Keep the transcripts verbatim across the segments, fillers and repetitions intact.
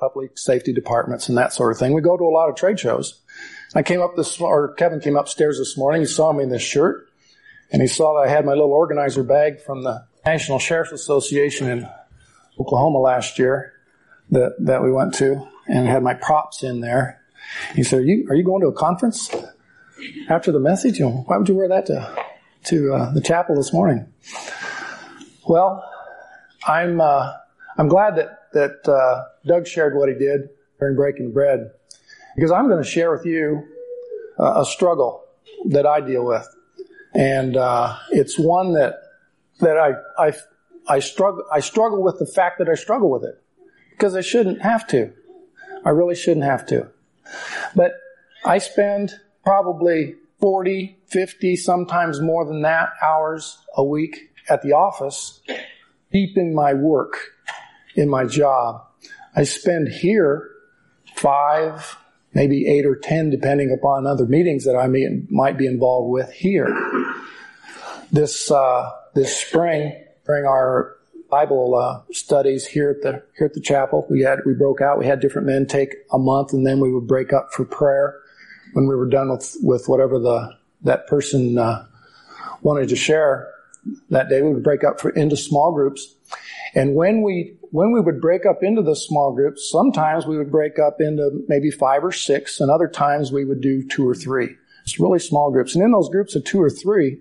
public safety departments and that sort of thing. We go to a lot of trade shows. I came up this, or Kevin came upstairs this morning. He saw me in this shirt, and he saw that I had my little organizer bag from the National Sheriff's Association in Oklahoma last year that, that we went to, and had my props in there. He said, are you, are you going to a conference after the message? You know, why would you wear that to, to uh, the chapel this morning? Well, I'm, uh, I'm glad that, that, uh, Doug shared what he did during breaking bread, because I'm going to share with you uh, a struggle that I deal with. And, uh, it's one that, that I, I, I struggle, I struggle with the fact that I struggle with it, because I shouldn't have to. I really shouldn't have to. But I spend probably forty, fifty, sometimes more than that hours a week at the office, deep in my work, in my job. I spend here five, maybe eight or ten, depending upon other meetings that I may, might be involved with here. This uh, this spring, during our Bible uh, studies here at the here at the chapel, we had we broke out. We had different men take a month, and then we would break up for prayer when we were done with with whatever the that person uh, wanted to share that day. We would break up for into small groups, and when we when we would break up into the small groups, sometimes we would break up into maybe five or six, and other times we would do two or three. It's really small groups, and in those groups of two or three,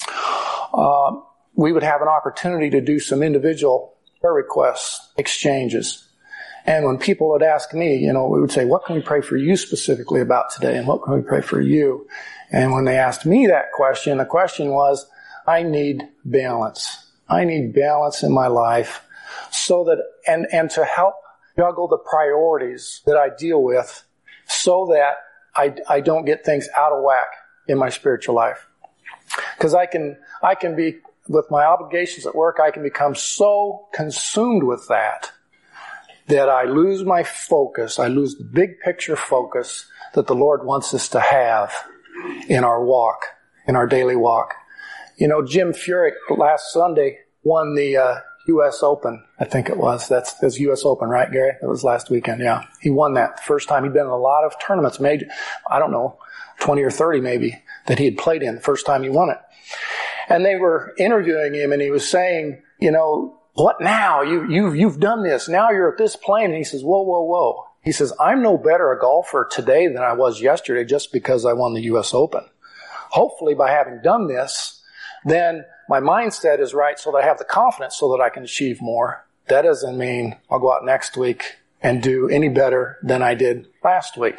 uh, we would have an opportunity to do some individual prayer requests, exchanges. And when people would ask me, you know, we would say, what can we pray for you specifically about today? And what can we pray for you? And when they asked me that question, the question was, I need balance. I need balance in my life so that, and, and to help juggle the priorities that I deal with so that I, I don't get things out of whack in my spiritual life. Because I can, I can be, with my obligations at work, I can become so consumed with that that I lose my focus. I lose the big picture focus that the Lord wants us to have in our walk, in our daily walk. You know, Jim Furyk last Sunday won the uh, U S Open. I think it was. That's, that's U S Open, right, Gary? That was last weekend, yeah. He won that the first time. He'd been in a lot of tournaments, major, I don't know, twenty or thirty maybe, that he had played in the first time he won it. And they were interviewing him, and he was saying, you know, what now? You, you, you've done this. Now you're at this plane. And he says, whoa, whoa, whoa. He says, I'm no better a golfer today than I was yesterday just because I won the U S Open. Hopefully by having done this, then my mindset is right so that I have the confidence so that I can achieve more. That doesn't mean I'll go out next week and do any better than I did last week.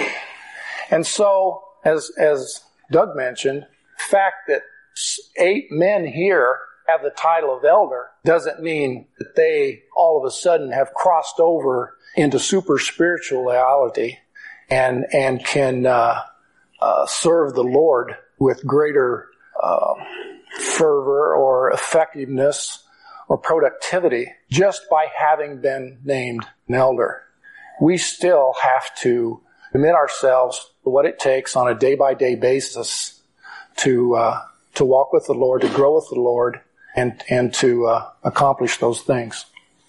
And so, as, as Doug mentioned, the fact that eight men here have the title of elder doesn't mean that they all of a sudden have crossed over into super spirituality and and can uh, uh, serve the Lord with greater uh, fervor or effectiveness or productivity just by having been named an elder. We still have to commit ourselves to what it takes on a day-by-day basis to uh, to walk with the Lord, to grow with the Lord, and and to uh, accomplish those things.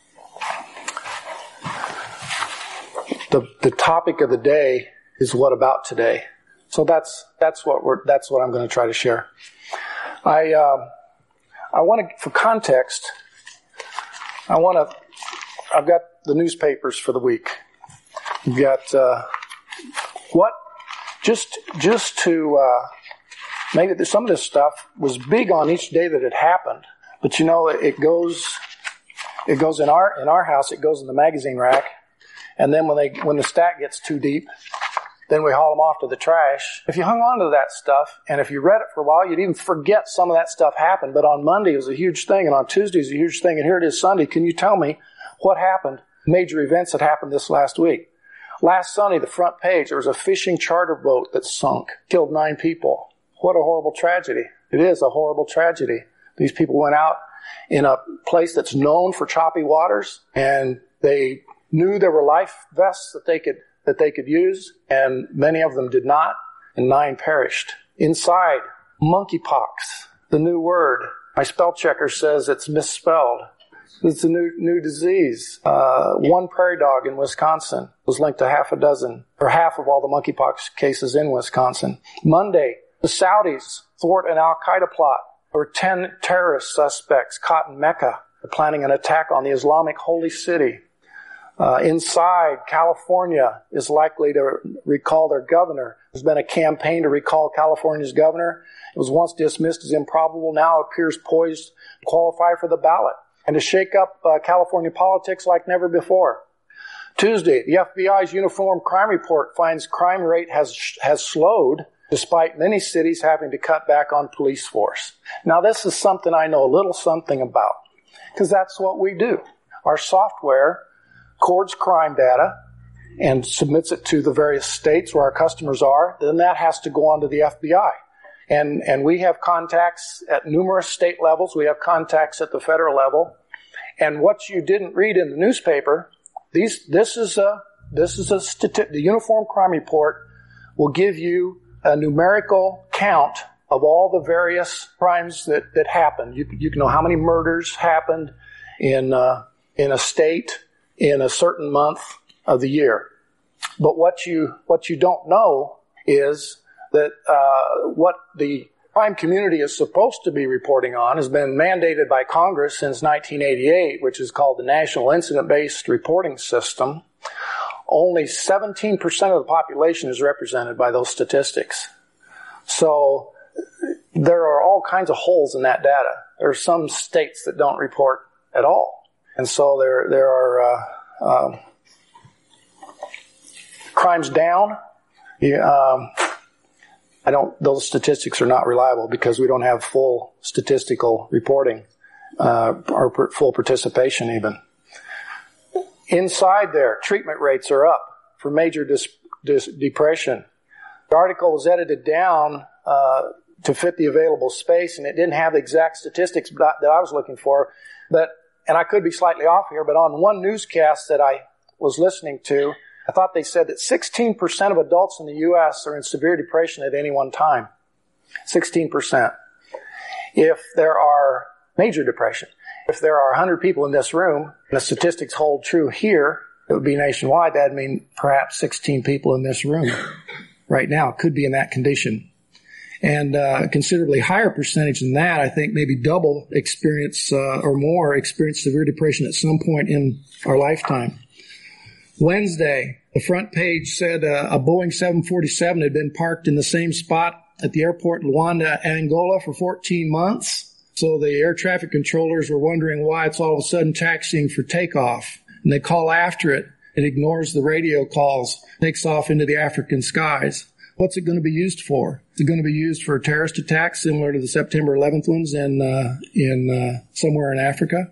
The the topic of the day is what about today. So that's that's what we're that's what I'm going to try to share. I um, I want to, for context, I want to. I've got the newspapers for the week. We've got uh, what just just to. Uh, Maybe some of this stuff was big on each day that it happened, but you know, it goes, it goes in our, in our house, it goes in the magazine rack, and then when they, when the stack gets too deep, then we haul them off to the trash. If you hung on to that stuff, and if you read it for a while, you'd even forget some of that stuff happened, but on Monday it was a huge thing, and on Tuesday it was a huge thing, and here it is Sunday. Can you tell me what happened, major events that happened this last week? Last Sunday, the front page, there was a fishing charter boat that sunk, killed nine people. What a horrible tragedy. It is a horrible tragedy. These people went out in a place that's known for choppy waters, and they knew there were life vests that they could that they could use, and many of them did not, and nine perished. Inside, monkeypox, the new word. My spell checker says it's misspelled. It's a new new disease. Uh, one prairie dog in Wisconsin was linked to half a dozen, or half of all the monkeypox cases in Wisconsin. Monday, the Saudis thwart an al-Qaeda plot. There were ten terrorist suspects caught in Mecca planning an attack on the Islamic holy city. Uh, inside, California is likely to recall their governor. There's been a campaign to recall California's governor. It was once dismissed as improbable, now appears poised to qualify for the ballot and to shake up uh, California politics like never before. Tuesday, the F B I's Uniform Crime Report finds crime rate has has slowed despite many cities having to cut back on police force. Now, this is something I know a little something about, because that's what we do. Our software records crime data and submits it to the various states where our customers are. Then that has to go on to the F B I. And, and we have contacts at numerous state levels. We have contacts at the federal level. And what you didn't read in the newspaper, these, this is a, this is a stati- the Uniform Crime Report will give you a numerical count of all the various crimes that, that happened. You, you can know how many murders happened in, uh, in a state in a certain month of the year. But what you, what you don't know is that uh, what the crime community is supposed to be reporting on has been mandated by Congress since nineteen eighty-eight, which is called the National Incident-Based Reporting System. Only seventeen percent of the population is represented by those statistics. So there are all kinds of holes in that data. There are some states that don't report at all. And so there there are uh, uh, crimes down. Yeah, um, I don't. Those statistics are not reliable because we don't have full statistical reporting uh, or per, full participation even. Inside there, treatment rates are up for major dis, dis, depression. The article was edited down uh, to fit the available space, and it didn't have the exact statistics that I was looking for. But and I could be slightly off here, but on one newscast that I was listening to, I thought they said that sixteen percent of adults in the U S are in severe depression at any one time. sixteen percent. If there are major depression, if there are one hundred people in this room, and the statistics hold true here, it would be nationwide. That would mean perhaps sixteen people in this room right now could be in that condition. And uh, a considerably higher percentage than that, I think maybe double experience uh, or more experience severe depression at some point in our lifetime. Wednesday, the front page said uh, a Boeing seven forty-seven had been parked in the same spot at the airport in Luanda, Angola for fourteen months. So the air traffic controllers were wondering why it's all of a sudden taxiing for takeoff. And they call after it. It ignores the radio calls, takes off into the African skies. What's it going to be used for? Is it going to be used for terrorist attacks similar to the September eleventh ones in, uh, in uh, somewhere in Africa?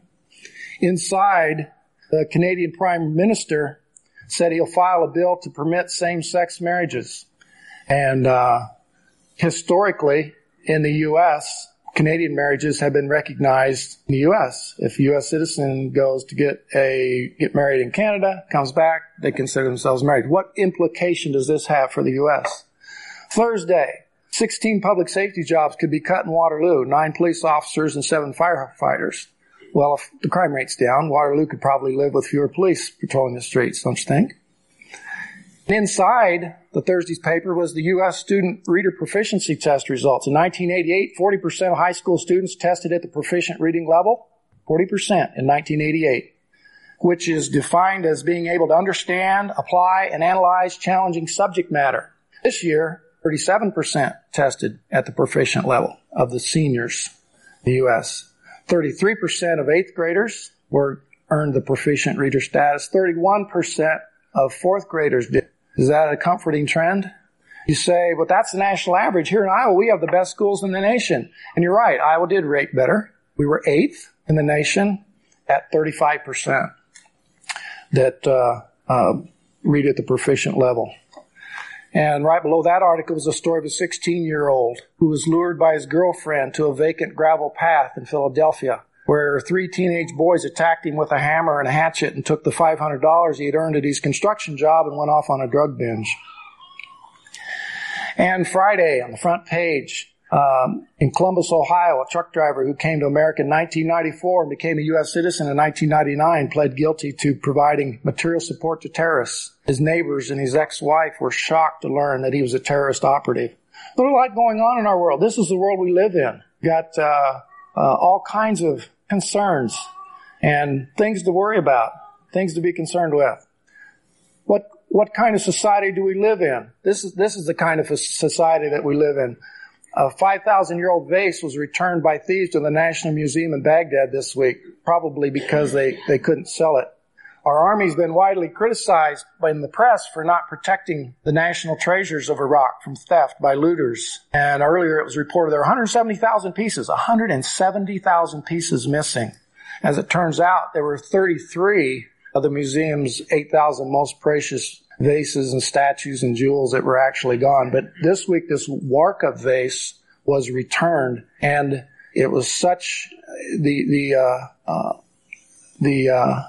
Inside, the Canadian Prime Minister said he'll file a bill to permit same-sex marriages. And uh, historically, in the U S, Canadian marriages have been recognized in the U S. If a U S citizen goes to get a get married in Canada, comes back, they consider themselves married. What implication does this have for the U S? Thursday, sixteen public safety jobs could be cut in Waterloo, nine police officers and seven firefighters. Well, if the crime rate's down, Waterloo could probably live with fewer police patrolling the streets, don't you think? And inside the Thursday's paper was the U S student reader proficiency test results. In nineteen eighty-eight, forty percent of high school students tested at the proficient reading level. forty percent in nineteen eighty-eight, which is defined as being able to understand, apply, and analyze challenging subject matter. This year, thirty-seven percent tested at the proficient level of the seniors in the U S thirty-three percent of eighth graders were earned the proficient reader status. thirty-one percent of fourth graders did. Is that a comforting trend? You say, but that's the national average. Here in Iowa, we have the best schools in the nation. And you're right, Iowa did rate better. We were eighth in the nation at thirty-five percent that uh, uh, read at the proficient level. And right below that article was a story of a sixteen-year-old who was lured by his girlfriend to a vacant gravel path in Philadelphia, where three teenage boys attacked him with a hammer and a hatchet and took the five hundred dollars he had earned at his construction job and went off on a drug binge. And Friday, on the front page, Um, in Columbus, Ohio, a truck driver who came to America in nineteen ninety-four and became a U S citizen in nineteen ninety-nine pled guilty to providing material support to terrorists. His neighbors and his ex-wife were shocked to learn that he was a terrorist operative. There's a lot going on in our world. This is the world we live in. We've got uh, uh, all kinds of concerns and things to worry about, things to be concerned with. What what kind of society do we live in? This is this is the kind of a society that we live in. A five thousand year old vase was returned by thieves to the National Museum in Baghdad this week, probably because they, they couldn't sell it. Our Army's been widely criticized in the press for not protecting the national treasures of Iraq from theft by looters. And earlier it was reported there were one hundred seventy thousand pieces, one hundred seventy thousand pieces missing. As it turns out, there were thirty-three of the museum's eight thousand most precious vases and statues and jewels that were actually gone. But this week, this Warka vase was returned, and it was such the the uh, uh, the uh,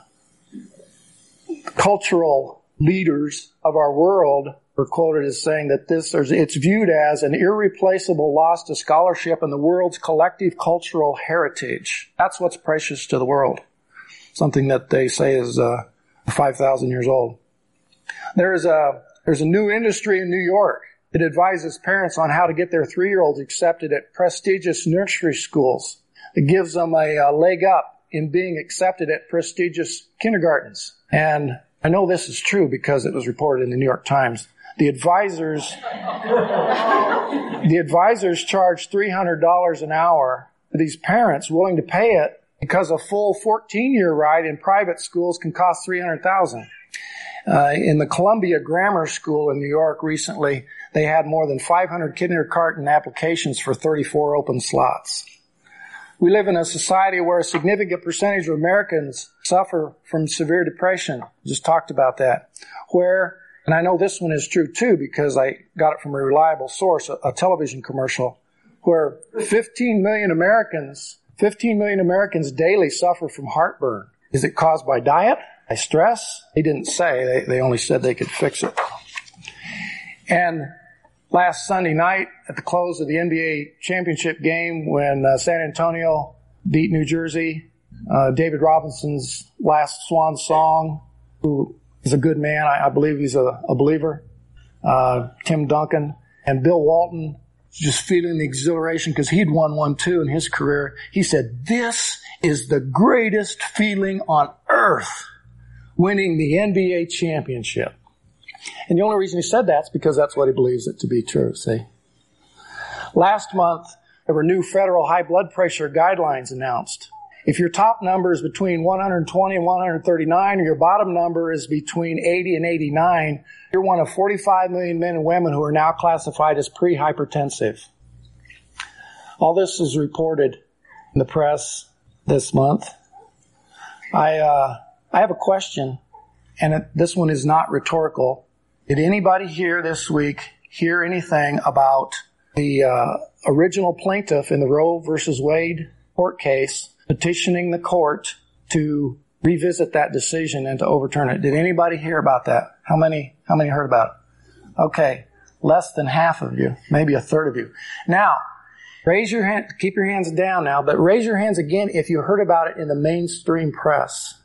cultural leaders of our world were quoted as saying that this it's viewed as an irreplaceable loss to scholarship and the world's collective cultural heritage. That's what's precious to the world. Something that they say is uh, five thousand years old. There's a, there's a new industry in New York that advises parents on how to get their three-year-olds accepted at prestigious nursery schools. It gives them a, a leg up in being accepted at prestigious kindergartens. And I know this is true because it was reported in the New York Times. The advisors, the advisors charge three hundred dollars an hour for these parents willing to pay it because a full fourteen-year ride in private schools can cost three hundred thousand dollars. Uh, in the Columbia Grammar School in New York recently, they had more than five hundred kindergarten applications for thirty-four open slots. We live in a society where a significant percentage of Americans suffer from severe depression. Just talked about that. Where, and I know this one is true too because I got it from a reliable source, a, a television commercial, where fifteen million Americans, fifteen million Americans daily suffer from heartburn. Is it caused by diet? By stress? They didn't say. They, they only said they could fix it. And last Sunday night, at the close of the N B A championship game, when uh, San Antonio beat New Jersey, uh, David Robinson's last swan song, who is a good man, I, I believe he's a, a believer, uh, Tim Duncan, and Bill Walton, just feeling the exhilaration because he'd won one too in his career. He said, "This is the greatest feeling on earth, winning the N B A championship." And the only reason he said that is because that's what he believes it to be true, see. Last month, there were new federal high blood pressure guidelines announced. If your top number is between one hundred twenty and one hundred thirty-nine, or your bottom number is between eighty and eighty-nine, you're one of forty-five million men and women who are now classified as pre-hypertensive. All this is reported in the press this month. I, uh, I have a question, and it, this one is not rhetorical. Did anybody here this week hear anything about the uh, original plaintiff in the Roe versus Wade court case petitioning the court to revisit that decision and to overturn it? Did anybody hear about that? How many, how many heard about it? Okay. Less than half of you, maybe a third of you. Now, raise your hand, keep your hands down now, but raise your hands again if you heard about it in the mainstream press.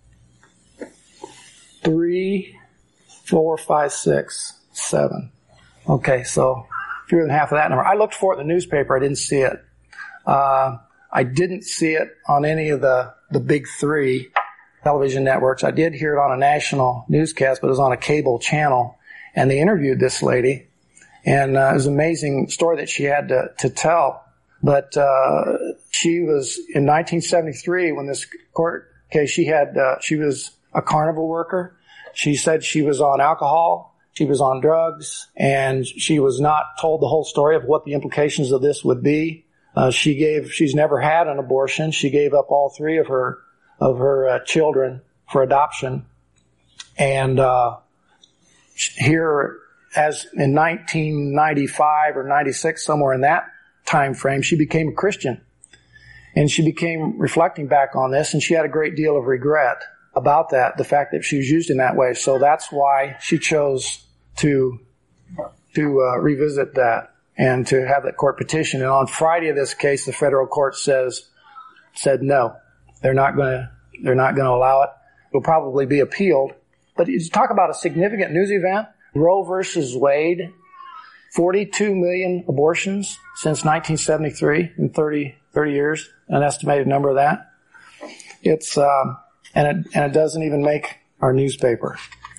Three, four, five, six, seven. Okay, so fewer than half of that number. I looked for it in the newspaper. I didn't see it. Uh, I didn't see it on any of the, the big three television networks. I did hear it on a national newscast, but it was on a cable channel. And they interviewed this lady. And uh, it was an amazing story that she had to, to tell. But uh, she was, in nineteen seventy-three, when this court case, she had, uh, she was a carnival worker. She said she was on alcohol. She was on drugs. And she was not told the whole story of what the implications of this would be. Uh, she gave, she's never had an abortion. She gave up all three of her, of her uh, children for adoption. And, uh, here, as in nineteen ninety-five or ninety-six, somewhere in that time frame, she became a Christian. And she became reflecting back on this, and she had a great deal of regret about that, the fact that she was used in that way. So that's why she chose to, to, uh, revisit that. and to have that court petition. And on Friday of this case, the federal court says, said no, they're not going to, they're not going to allow it. It'll probably be appealed. But you talk about a significant news event, Roe versus Wade, forty-two million abortions since nineteen seventy-three in thirty, thirty years, an estimated number of that. It's, um, and it, and it doesn't even make our newspaper.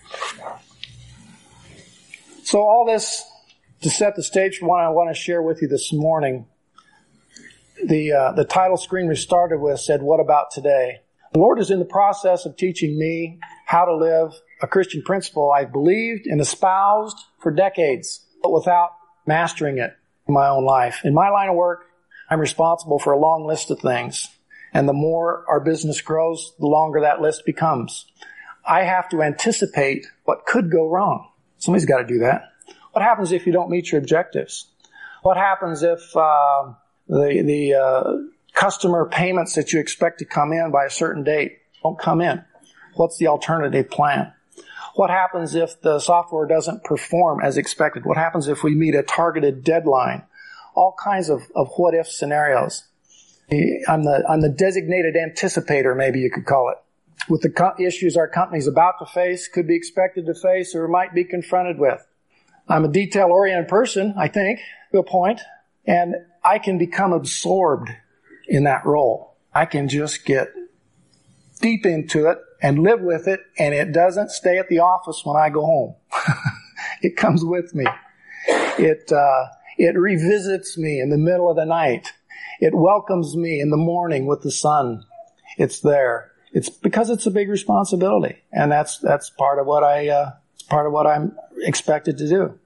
So all this to set the stage for what I want to share with you this morning. The, uh, the title screen we started with said, "What about today?" The Lord is in the process of teaching me how to live a Christian principle I've believed and espoused for decades, but without mastering it in my own life. In my line of work, I'm responsible for a long list of things. And the more our business grows, the longer that list becomes. I have to anticipate what could go wrong. Somebody's got to do that. What happens if you don't meet your objectives? What happens if uh, the, the uh, customer payments that you expect to come in by a certain date don't come in? What's the alternative plan? What happens if the software doesn't perform as expected? What happens if we meet a targeted deadline? All kinds of, of what-if scenarios. I'm the, I'm the designated anticipator, maybe you could call it, with the co- issues our company's about to face, could be expected to face, or might be confronted with. I'm a detail-oriented person, I think, to a point, and I can become absorbed in that role. I can just get deep into it and live with it, and it doesn't stay at the office when I go home. It comes with me. It uh, it revisits me in the middle of the night. It welcomes me in the morning with the sun. It's there. It's because it's a big responsibility, and that's that's part of what I uh, part of what I'm expected to do.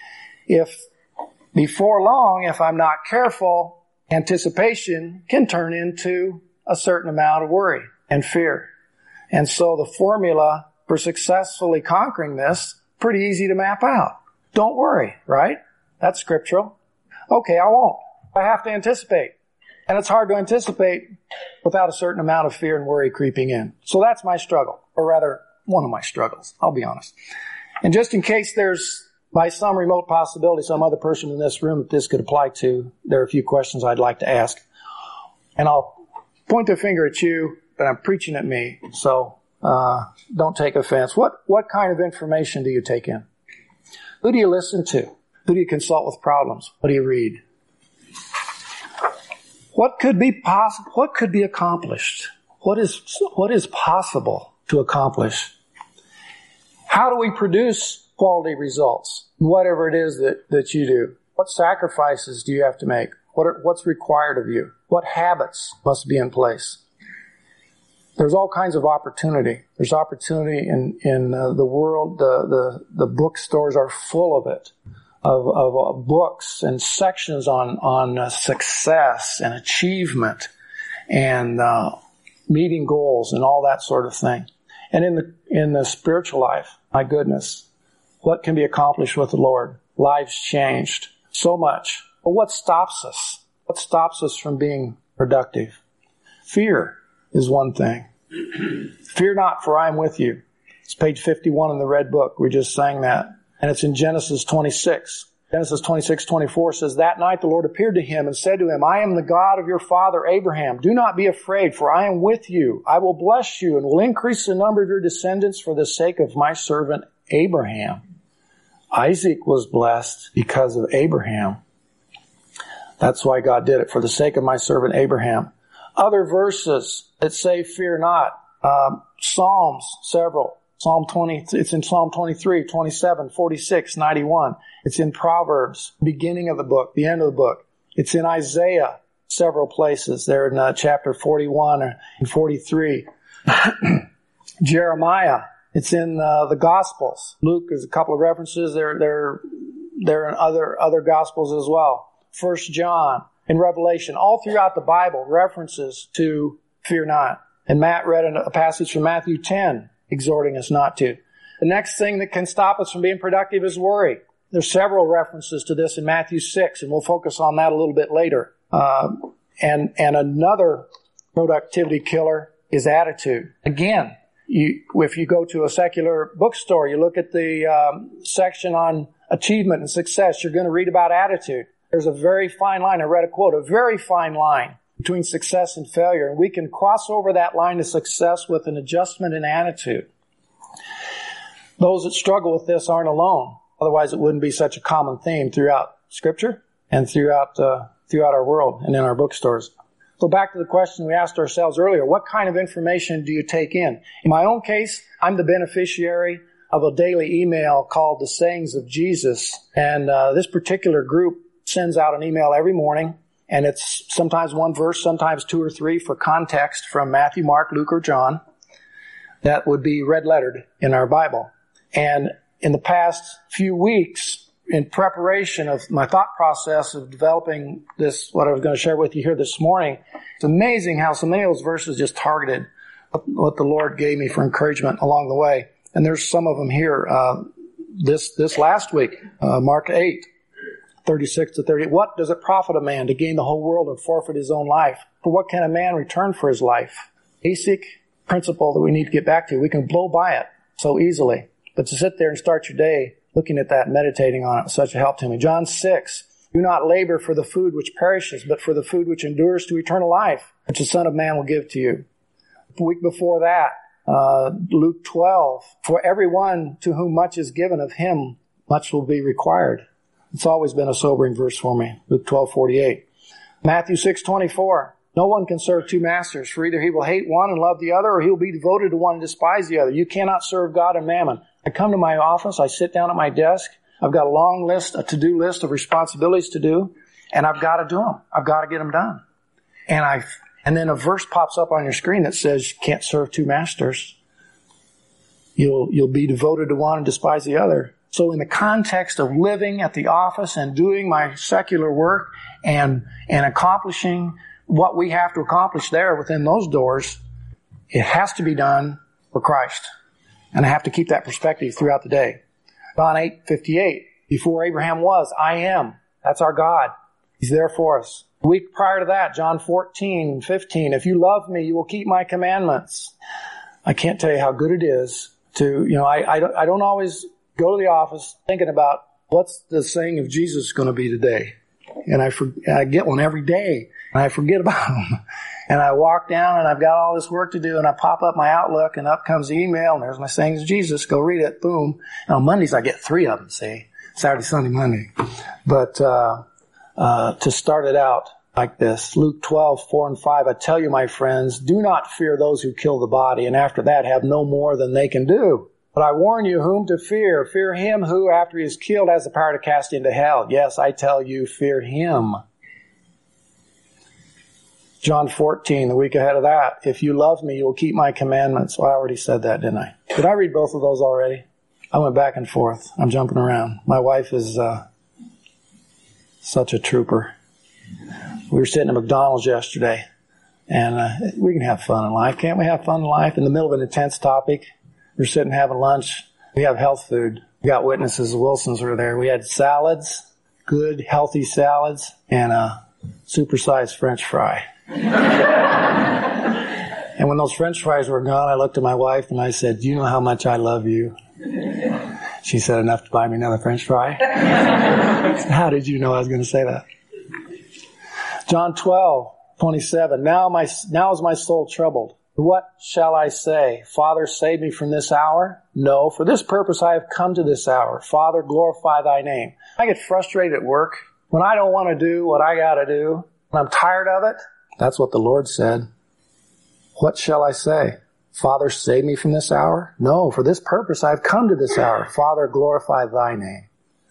If before long, if I'm not careful, anticipation can turn into a certain amount of worry and fear. And so the formula for successfully conquering this, pretty easy to map out. Don't worry, right? That's scriptural. Okay, I won't. I have to anticipate. And it's hard to anticipate without a certain amount of fear and worry creeping in. So that's my struggle, or rather, one of my struggles, I'll be honest. And just in case there's, by some remote possibility, some other person in this room that this could apply to, there are a few questions I'd like to ask. And I'll point the finger at you, but I'm preaching at me, so uh, don't take offense. What what kind of information do you take in? Who do you listen to? Who do you consult with problems? What do you read? What could be possible? What could be accomplished? What is what is possible to accomplish? How do we produce quality results? Whatever it is that, that you do. What sacrifices do you have to make? What are, what's required of you? What habits must be in place? There's all kinds of opportunity. There's opportunity in, in uh, the world. The, the, the bookstores are full of it, of, of uh, books and sections on, on uh, success and achievement and uh, meeting goals and all that sort of thing. And in the, in the spiritual life, my goodness, what can be accomplished with the Lord? Lives changed. So much. But what stops us? What stops us from being productive? Fear is one thing. Fear not, for I am with you. It's page fifty-one in the Red Book. We just sang that. And it's in Genesis twenty-six. Genesis twenty-six twenty-four says, "That night the Lord appeared to him and said to him, I am the God of your father Abraham. Do not be afraid, for I am with you. I will bless you and will increase the number of your descendants for the sake of my servant Abraham." Isaac was blessed because of Abraham. That's why God did it, for the sake of my servant Abraham. Other verses that say, fear not. Um, Psalms, several. Psalm twenty, it's in Psalm twenty-three, twenty-seven, forty-six, ninety-one. It's in Proverbs, beginning of the book, the end of the book. It's in Isaiah, several places. There in uh, chapter forty-one and forty-three. Jeremiah, it's in uh, the Gospels. Luke, there's a couple of references. They're, they're, they're in other, other Gospels as well. First John, in Revelation, all throughout the Bible, references to fear not. And Matt read a passage from Matthew ten, exhorting us not to. The next thing that can stop us from being productive is worry. There's several references to this in Matthew six, and we'll focus on that a little bit later. Uh, and, and another productivity killer is attitude. Again, you, if you go to a secular bookstore, you look at the um, section on achievement and success, you're going to read about attitude. There's a very fine line. I read a quote, a very fine line between success and failure. And we can cross over that line to success with an adjustment in attitude. Those that struggle with this aren't alone. Otherwise, it wouldn't be such a common theme throughout Scripture and throughout uh, throughout our world and in our bookstores. So back to the question we asked ourselves earlier, what kind of information do you take in? In my own case, I'm the beneficiary of a daily email called The Sayings of Jesus. And uh, this particular group sends out an email every morning. And it's sometimes one verse, sometimes two or three for context from Matthew, Mark, Luke, or John. That would be red lettered in our Bible. And in the past few weeks, in preparation of my thought process of developing this, what I was going to share with you here this morning, it's amazing how so many of those verses just targeted what the Lord gave me for encouragement along the way. And there's some of them here uh, this this last week, uh, Mark eight, thirty-six to thirty. What does it profit a man to gain the whole world and forfeit his own life? For what can a man return for his life? Basic principle that we need to get back to. We can blow by it so easily. But to sit there and start your day looking at that, meditating on it, is such a help to me. John six, do not labor for the food which perishes, but for the food which endures to eternal life, which the Son of Man will give to you. The week before that, uh, Luke twelve, for everyone to whom much is given of him, much will be required. It's always been a sobering verse for me, Luke twelve forty-eight. Matthew six twenty-four, no one can serve two masters, for either he will hate one and love the other, or he will be devoted to one and despise the other. You cannot serve God and mammon. I come to my office, I sit down at my desk, I've got a long list, a to-do list of responsibilities to do, and I've got to do them. I've got to get them done. And I, and then a verse pops up on your screen that says you can't serve two masters. You'll, you'll be devoted to one and despise the other. So in the context of living at the office and doing my secular work and, and accomplishing what we have to accomplish there within those doors, it has to be done for Christ. And I have to keep that perspective throughout the day. John eight fifty-eight, before Abraham was, I am. That's our God. He's there for us. The week prior to that, John fourteen fifteen, if you love me, you will keep my commandments. I can't tell you how good it is to, you know, I, I, don't, I don't always go to the office thinking about what's the saying of Jesus going to be today. And I, for, I get one every day, and I forget about them. And I walk down, and I've got all this work to do, and I pop up my Outlook, and up comes the email, and there's my sayings of Jesus. Go read it. Boom. And on Mondays, I get three of them, see? Saturday, Sunday, Monday. But uh, uh to start it out like this, Luke twelve, four and five, I tell you, my friends, do not fear those who kill the body, and after that have no more than they can do. But I warn you whom to fear. Fear him who, after he is killed, has the power to cast into hell. Yes, I tell you, fear him. John fourteen, the week ahead of that, if you love me, you will keep my commandments. Well, I already said that, didn't I? Did I read both of those already? I went back and forth. I'm jumping around. My wife is uh, such a trooper. We were sitting at McDonald's yesterday, and uh, we can have fun in life. Can't we have fun in life? In the middle of an intense topic, we're sitting having lunch. We have health food. We got witnesses. The Wilsons were there. We had salads, good, healthy salads, and a supersized French fry. And when those French fries were gone, I looked at my wife and I said, do you know how much I love you? She said, enough to buy me another French fry. How did you know I was going to say that? John twelve, twenty-seven. Now my, now is my soul troubled. What shall I say? Father, save me from this hour? No, for this purpose I have come to this hour. Father, glorify thy name. I get frustrated at work when I don't want to do what I got to do. When I'm tired of it. That's what the Lord said. What shall I say? Father, save me from this hour? No, for this purpose I have come to this hour. Father, glorify thy name.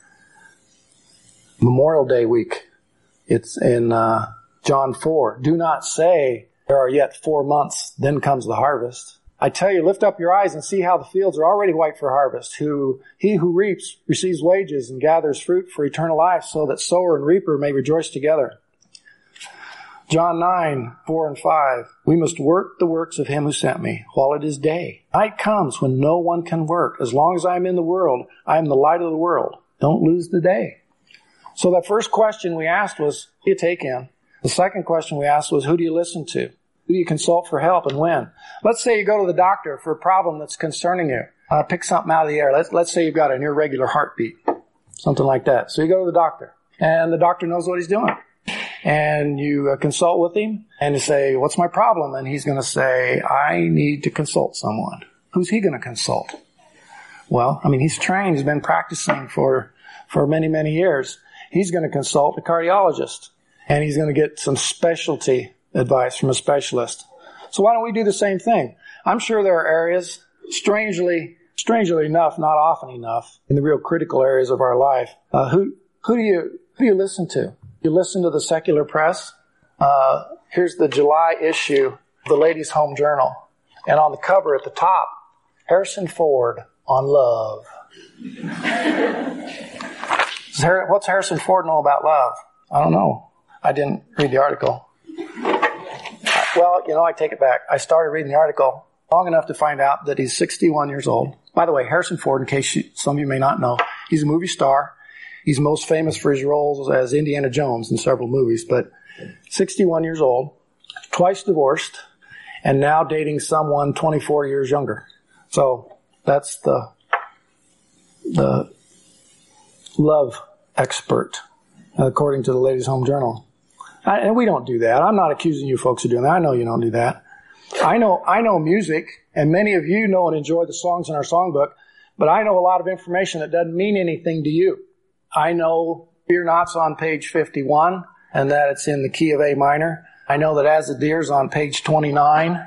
Memorial Day week. It's in uh, John four. Do not say, there are yet four months, then comes the harvest. I tell you, lift up your eyes and see how the fields are already white for harvest. Who he who reaps receives wages and gathers fruit for eternal life, so that sower and reaper may rejoice together. John nine, four and five. We must work the works of him who sent me while it is day. Night comes when no one can work. As long as I am in the world, I am the light of the world. Don't lose the day. So that first question we asked was, who do you take in? The second question we asked was, who do you listen to? Who do you consult for help and when? Let's say you go to the doctor for a problem that's concerning you. Uh, pick something out of the air. Let's, let's say you've got an irregular heartbeat. Something like that. So you go to the doctor. and the doctor knows what he's doing. And you uh, consult with him, and you say, what's my problem? And he's going to say, I need to consult someone. Who's he going to consult? Well, I mean, he's trained. He's been practicing for, for many, many years. He's going to consult a cardiologist, and he's going to get some specialty advice from a specialist. So why don't we do the same thing? I'm sure there are areas, strangely, strangely enough, not often enough, in the real critical areas of our life. Uh, who, who do you, who do you listen to? You listen to the secular press. Uh, here's the July issue of the Ladies' Home Journal. And on the cover at the top, Harrison Ford on love. What's Harrison Ford know about love? I don't know. I didn't read the article. Well, you know, I take it back. I started reading the article long enough to find out that he's sixty-one years old. By the way, Harrison Ford, in case you, some of you may not know, he's a movie star. He's most famous for his roles as Indiana Jones in several movies, but sixty-one years old, twice divorced, and now dating someone twenty-four years younger. So that's the the love expert, according to the Ladies' Home Journal. I, and we don't do that. I'm not accusing you folks of doing that. I know you don't do that. I know I know music, and many of you know and enjoy the songs in our songbook, but I know a lot of information that doesn't mean anything to you. I know Fear Not's on page fifty-one, and that it's in the key of A minor. I know that As the Deer's on page twenty-nine,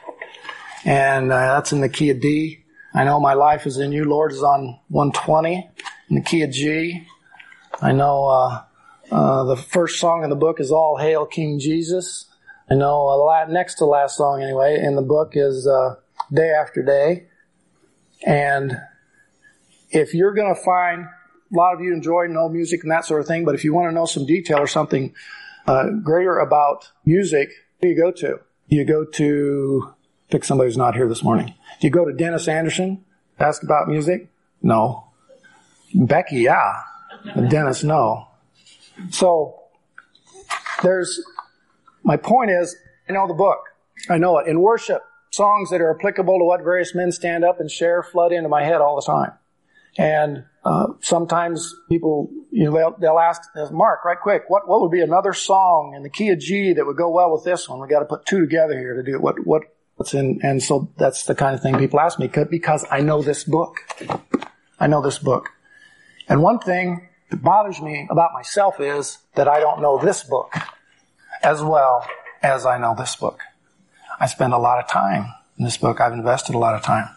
and uh, that's in the key of D. I know My Life is in You, Lord, is on one twenty, in the key of G. I know uh, uh, the first song in the book is All Hail King Jesus. I know uh, the la- next to last song, anyway, in the book is uh, Day After Day. And if you're going to find... A lot of you enjoy know music and that sort of thing, but if you want to know some detail or something uh, greater about music, who do you go to? Do you go to, pick somebody who's not here this morning. Do you go to Dennis Anderson, ask about music? No. Becky, yeah. But Dennis, no. So, there's, my point is, I know the book. I know it. In worship, songs that are applicable to what various men stand up and share flood into my head all the time. And uh, sometimes people, you know, they'll, they'll ask, Mark, right quick, what, what would be another song in the key of G that would go well with this one? We got to put two together here to do it. What, what, what's in? And so that's the kind of thing people ask me because I know this book. I know this book. And one thing that bothers me about myself is that I don't know this book as well as I know this book. I spend a lot of time in this book. I've invested a lot of time.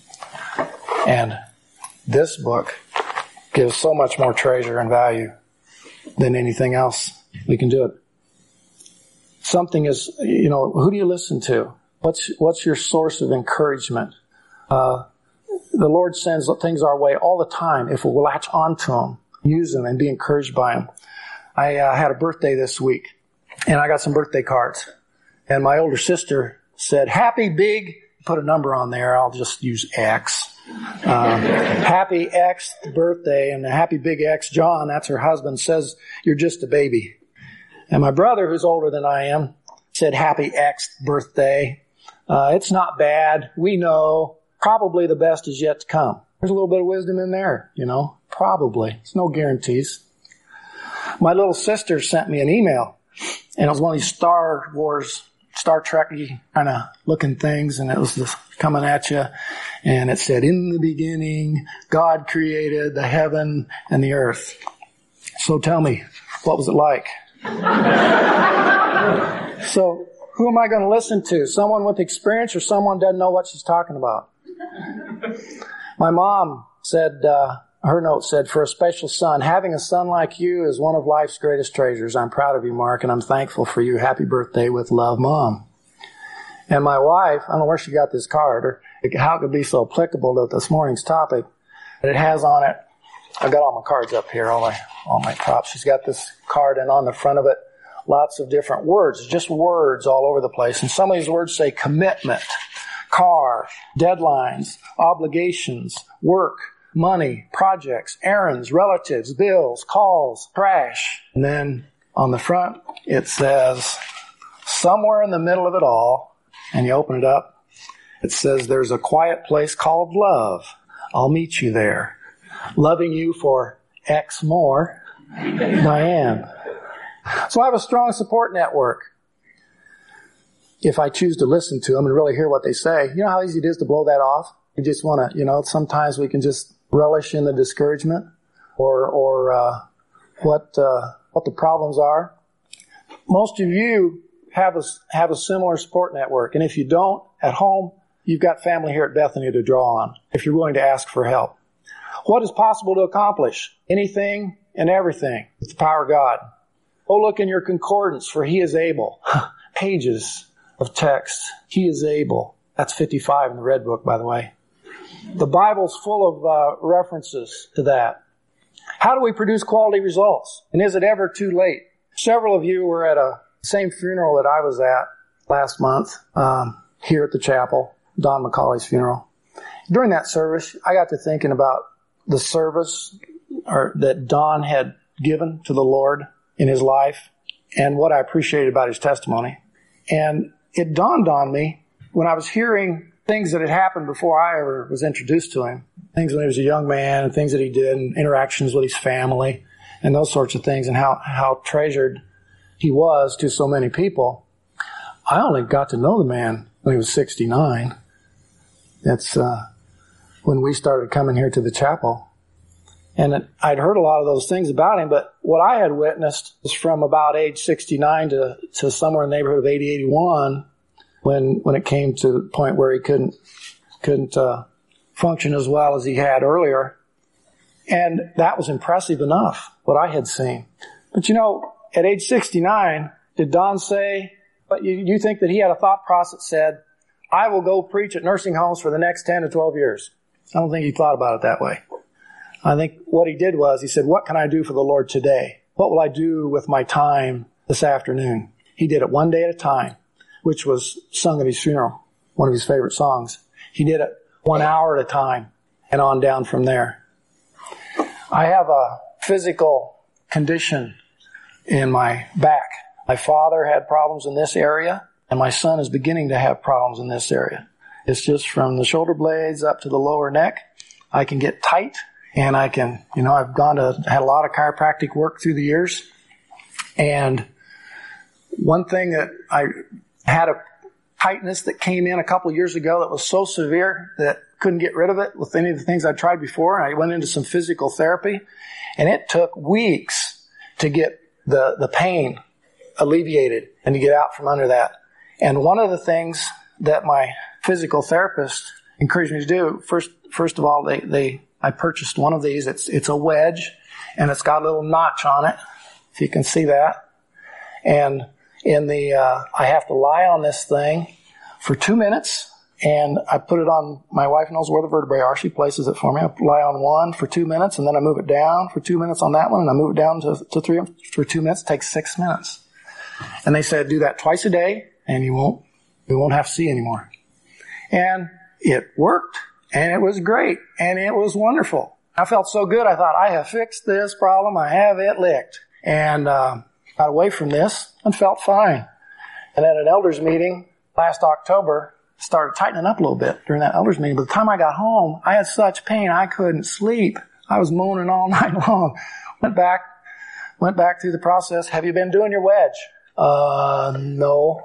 And this book gives so much more treasure and value than anything else we can do it. Something is, you know, who do you listen to? What's what's your source of encouragement? Uh, the Lord sends things our way all the time if we'll latch onto them, use them, and be encouraged by them. I uh, had a birthday this week, and I got some birthday cards. And my older sister said, happy big, put a number on there, I'll just use X. Uh, happy X birthday, and a happy big X, John, that's her husband, says, you're just a baby. And my brother, who's older than I am, said, happy X birthday. Uh, it's not bad. We know. Probably the best is yet to come. There's a little bit of wisdom in there, you know. Probably. It's no guarantees. My little sister sent me an email, and it was one of these Star Wars, Star Trek-y kind of looking things, and it was this coming at you, and it said, in the beginning, God created the heaven and the earth. So tell me, what was it like? So, who am I going to listen to? Someone with experience or someone doesn't know what she's talking about? My mom said, uh, her note said, for a special son, having a son like you is one of life's greatest treasures. I'm proud of you, Mark, and I'm thankful for you. Happy birthday with love, Mom. And my wife, I don't know where she got this card or how it could be so applicable to this morning's topic, but it has on it, I've got all my cards up here, all my, all my props. She's got this card, and on the front of it, lots of different words, just words all over the place. And some of these words say commitment, car, deadlines, obligations, work, money, projects, errands, relatives, bills, calls, trash. And then on the front, it says, somewhere in the middle of it all, and you open it up, it says, there's a quiet place called love. I'll meet you there. Loving you for X more, Diane. So I have a strong support network. If I choose to listen to them and really hear what they say, you know how easy it is to blow that off? You just want to, you know, sometimes we can just relish in the discouragement or, or, uh, what, uh, what the problems are. Most of you have a, have a similar support network. And if you don't, at home, you've got family here at Bethany to draw on if you're willing to ask for help. What is possible to accomplish? Anything and everything with the power of God. Oh, look in your concordance, for He is able. Pages of text. He is able. That's fifty-five in the Red Book, by the way. The Bible's full of uh, references to that. How do we produce quality results? And is it ever too late? Several of you were at a same funeral that I was at last month um, here at the chapel, Don McCauley's funeral. During that service, I got to thinking about the service or, that Don had given to the Lord in his life and what I appreciated about his testimony. And it dawned on me when I was hearing things that had happened before I ever was introduced to him, things when he was a young man and things that he did and interactions with his family and those sorts of things and how, how treasured he was to so many people. I only got to know the man when he was sixty-nine. That's uh, when we started coming here to the chapel. And it, I'd heard a lot of those things about him, but what I had witnessed was from about age sixty-nine to, to somewhere in the neighborhood of eighty, eighty-one, when when it came to the point where he couldn't couldn't uh, function as well as he had earlier. And that was impressive enough, what I had seen. But you know, at age sixty-nine, did Don say, but you, you think that he had a thought process that said, I will go preach at nursing homes for the next ten to twelve years? I don't think he thought about it that way. I think what he did was he said, what can I do for the Lord today? What will I do with my time this afternoon? He did it one day at a time, which was sung at his funeral, one of his favorite songs. He did it one hour at a time and on down from there. I have a physical condition in my back. My father had problems in this area, and my son is beginning to have problems in this area. It's just from the shoulder blades up to the lower neck. I can get tight, and I can, you know, I've gone to, had a lot of chiropractic work through the years. And one thing that I had a tightness that came in a couple of years ago that was so severe that couldn't get rid of it with any of the things I tried before. I went into some physical therapy, and it took weeks to get the, the pain alleviated and to get out from under that. And one of the things that my physical therapist encouraged me to do, first, first of all, they, they, I purchased one of these. It's, it's a wedge, and it's got a little notch on it, if you can see that. And in the, uh, I have to lie on this thing for two minutes, and I put it on, my wife knows where the vertebrae are. She places it for me. I lie on one for two minutes, and then I move it down for two minutes on that one, and I move it down to, to three for two minutes. It takes six minutes. And they said, do that twice a day, and you won't, you won't have to see anymore. And it worked, and it was great, and it was wonderful. I felt so good, I thought, I have fixed this problem. I have it licked. And uh, got away from this and felt fine. And at an elders meeting last October, started tightening up a little bit during that elders meeting. By the time I got home, I had such pain I couldn't sleep. I was moaning all night long. Went back, went back through the process. Have you been doing your wedge? Uh, no.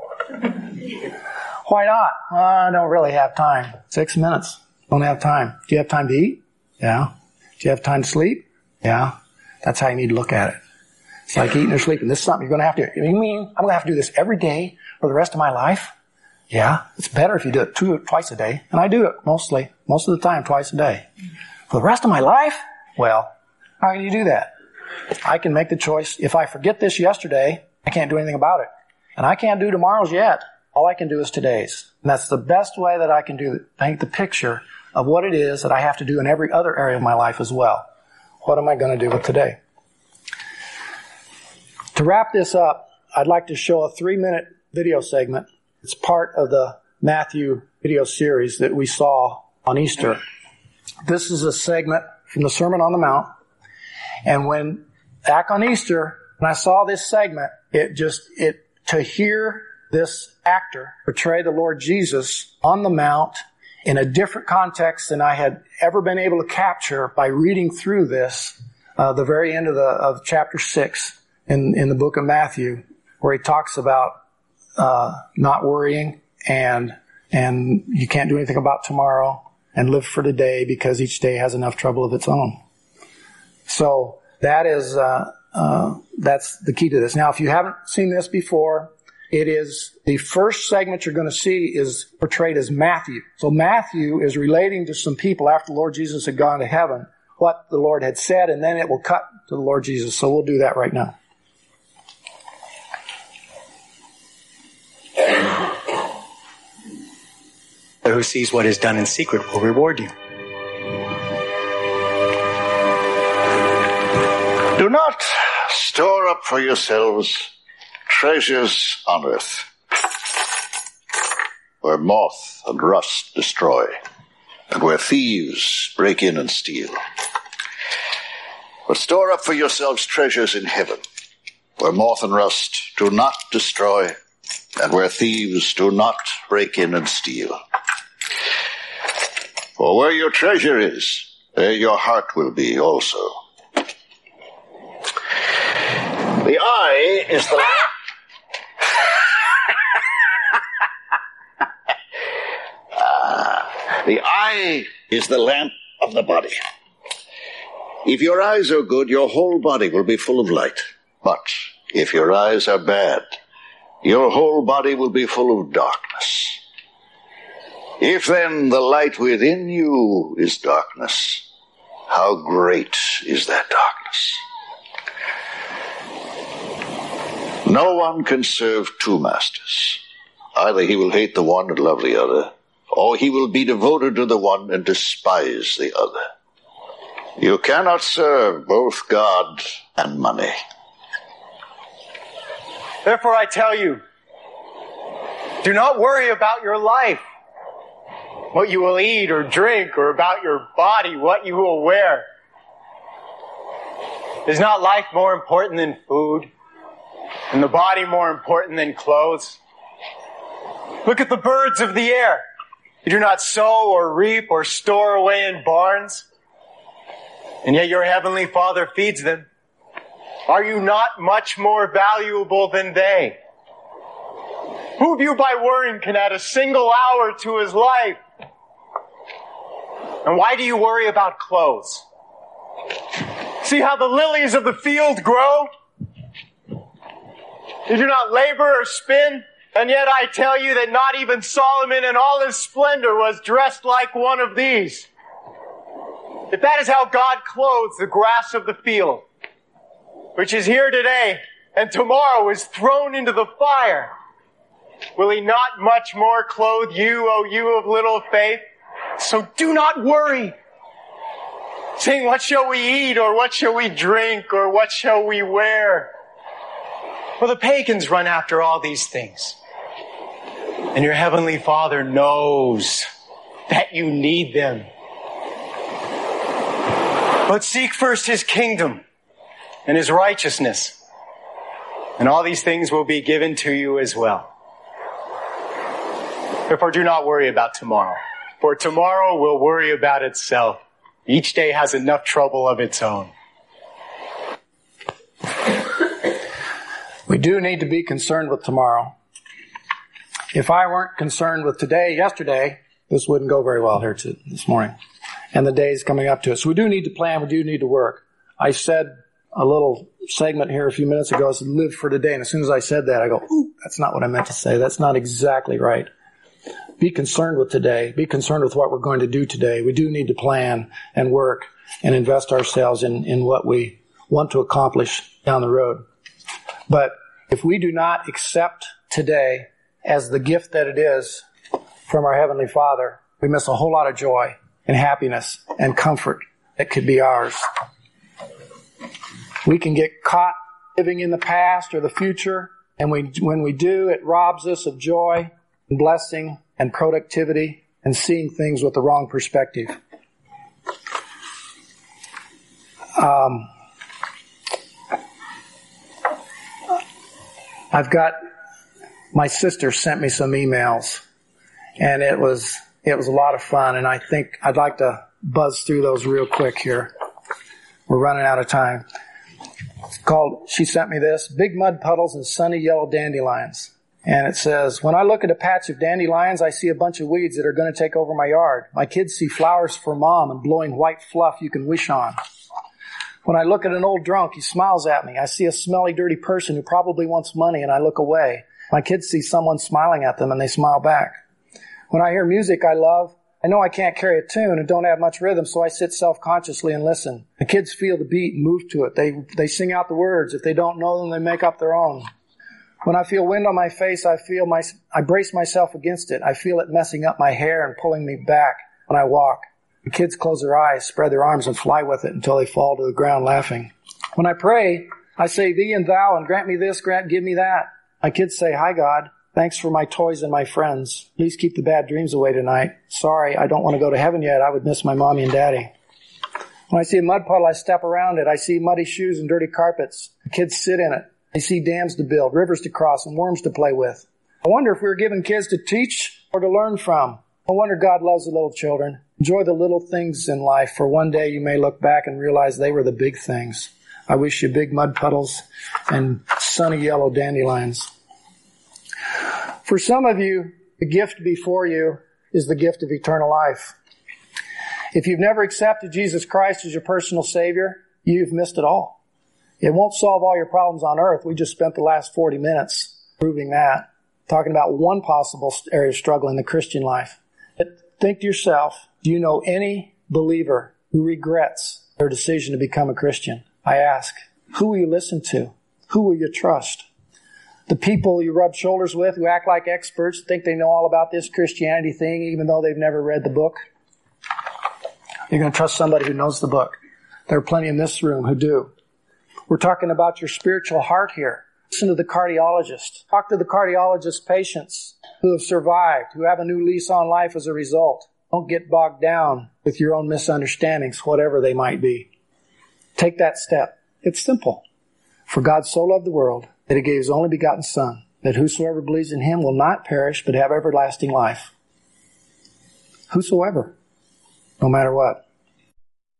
Why not? Uh, I don't really have time. Six minutes. Don't have time. Do you have time to eat? Yeah. Do you have time to sleep? Yeah. That's how you need to look at it. It's like eating or sleeping. This is something you're going to have to do. You mean I'm going to have to do this every day for the rest of my life? Yeah. It's better if you do it two, twice a day. And I do it mostly, most of the time, twice a day. For the rest of my life? Well, how can you do that? I can make the choice. If I forget this yesterday, I can't do anything about it. And I can't do tomorrow's yet. All I can do is today's. And that's the best way that I can do, paint the picture of what it is that I have to do in every other area of my life as well. What am I going to do with today? To wrap this up, I'd like to show a three-minute video segment. It's part of the Matthew video series that we saw on Easter. This is a segment from the Sermon on the Mount. And when, back on Easter, when I saw this segment, it just, it, to hear this actor portray the Lord Jesus on the Mount in a different context than I had ever been able to capture by reading through this uh, the very end of the of chapter six in, in the book of Matthew, where he talks about uh, not worrying and and you can't do anything about tomorrow and live for today because each day has enough trouble of its own. So that is uh, uh, that's the key to this. Now, if you haven't seen this before, it is the first segment you're going to see is portrayed as Matthew. So Matthew is relating to some people after the Lord Jesus had gone to heaven, what the Lord had said, and then it will cut to the Lord Jesus. So we'll do that right now. Who sees what is done in secret will reward you. Do not store up for yourselves treasures on earth, where moth and rust destroy, and where thieves break in and steal. But store up for yourselves treasures in heaven, where moth and rust do not destroy, and where thieves do not break in and steal. For where your treasure is, there your heart will be also. The eye is the lamp. uh, the eye is the lamp of the body. If your eyes are good, your whole body will be full of light. But if your eyes are bad, your whole body will be full of darkness. If then the light within you is darkness, how great is that darkness? No one can serve two masters. Either he will hate the one and love the other, or he will be devoted to the one and despise the other. You cannot serve both God and money. Therefore I tell you, do not worry about your life, what you will eat or drink, or about your body, what you will wear. Is not life more important than food, and the body more important than clothes? Look at the birds of the air. They do not sow or reap or store away in barns, and yet your heavenly Father feeds them. Are you not much more valuable than they? Who of you by worrying can add a single hour to his life? And why do you worry about clothes? See how the lilies of the field grow? They do not labor or spin, and yet I tell you that not even Solomon in all his splendor was dressed like one of these. If that is how God clothes the grass of the field, which is here today and tomorrow is thrown into the fire, will he not much more clothe you, O you of little faith? So do not worry, saying, what shall we eat, or what shall we drink, or what shall we wear? For the pagans run after all these things. And your heavenly Father knows that you need them. But seek first his kingdom and his righteousness, and all these things will be given to you as well. Therefore, do not worry about tomorrow, for tomorrow will worry about itself. Each day has enough trouble of its own. We do need to be concerned with tomorrow. If I weren't concerned with today, yesterday, this wouldn't go very well here to, this morning. And the days coming up to us. So we do need to plan, we do need to work. I said a little segment here a few minutes ago, I said live for today. And as soon as I said that, I go, ooh, that's not what I meant to say. That's not exactly right. Be concerned with today. Be concerned with what we're going to do today. We do need to plan and work and invest ourselves in, in what we want to accomplish down the road. But if we do not accept today as the gift that it is from our Heavenly Father, we miss a whole lot of joy and happiness and comfort that could be ours. We can get caught living in the past or the future, and we, when we do, it robs us of joy and blessing and productivity and seeing things with the wrong perspective. Um, I've got, my sister sent me some emails, and it was, it was a lot of fun, and I think I'd like to buzz through those real quick here. We're running out of time. It's called, she sent me this, Big Mud Puddles and Sunny Yellow Dandelions. And it says, when I look at a patch of dandelions, I see a bunch of weeds that are going to take over my yard. My kids see flowers for mom and blowing white fluff you can wish on. When I look at an old drunk, he smiles at me. I see a smelly, dirty person who probably wants money, and I look away. My kids see someone smiling at them, and they smile back. When I hear music I love, I know I can't carry a tune and don't have much rhythm, so I sit self-consciously and listen. The kids feel the beat and move to it. They, they sing out the words. If they don't know them, they make up their own. When I feel wind on my face, I feel my, I brace myself against it. I feel it messing up my hair and pulling me back when I walk. The kids close their eyes, spread their arms, and fly with it until they fall to the ground laughing. When I pray, I say thee and thou, and grant me this, grant, give me that. My kids say, hi, God. Thanks for my toys and my friends. Please keep the bad dreams away tonight. Sorry, I don't want to go to heaven yet. I would miss my mommy and daddy. When I see a mud puddle, I step around it. I see muddy shoes and dirty carpets. The kids sit in it. They see dams to build, rivers to cross, and worms to play with. I wonder if we were given kids to teach or to learn from. I wonder God loves the little children. Enjoy the little things in life, for one day you may look back and realize they were the big things. I wish you big mud puddles and sunny yellow dandelions. For some of you, the gift before you is the gift of eternal life. If you've never accepted Jesus Christ as your personal Savior, you've missed it all. It won't solve all your problems on earth. We just spent the last forty minutes proving that, talking about one possible area of struggle in the Christian life. But think to yourself, do you know any believer who regrets their decision to become a Christian? I ask, who will you listen to? Who will you trust? The people you rub shoulders with who act like experts, think they know all about this Christianity thing even though they've never read the book? You're going to trust somebody who knows the book. There are plenty in this room who do. We're talking about your spiritual heart here. Listen to the cardiologist. Talk to the cardiologist's patients who have survived, who have a new lease on life as a result. Don't get bogged down with your own misunderstandings, whatever they might be. Take that step. It's simple. For God so loved the world that he gave his only begotten Son, that whosoever believes in him will not perish but have everlasting life. Whosoever. No matter what.